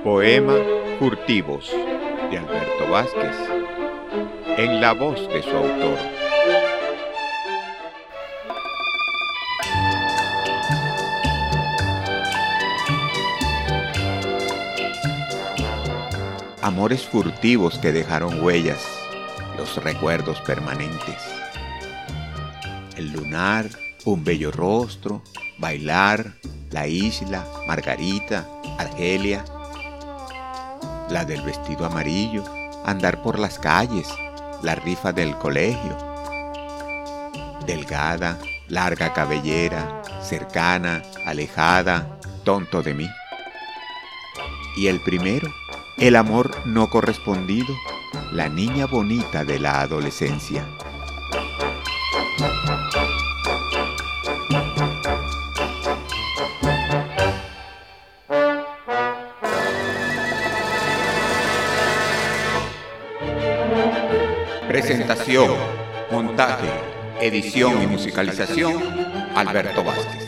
Poema Furtivos de Alberto Vázquez, en la voz de su autor. Amores furtivos que dejaron huellas, los recuerdos permanentes. El lunar, un bello rostro, bailar, la isla, Margarita, Argelia. La del vestido amarillo, andar por las calles, la rifa del colegio. Delgada, larga cabellera, cercana, alejada, tonto de mí. Y el primero, el amor no correspondido, la niña bonita de la adolescencia. Presentación, montaje, edición y musicalización, Alberto Vázquez.